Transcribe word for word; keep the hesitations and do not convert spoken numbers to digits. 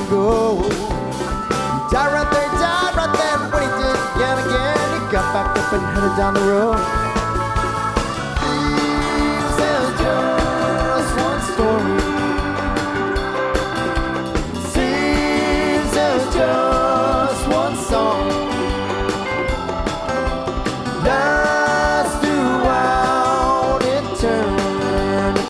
go. He died right there, he died right there. When he did it again, again, he got back up and headed down the road. These are just one story. Seems there's just one song.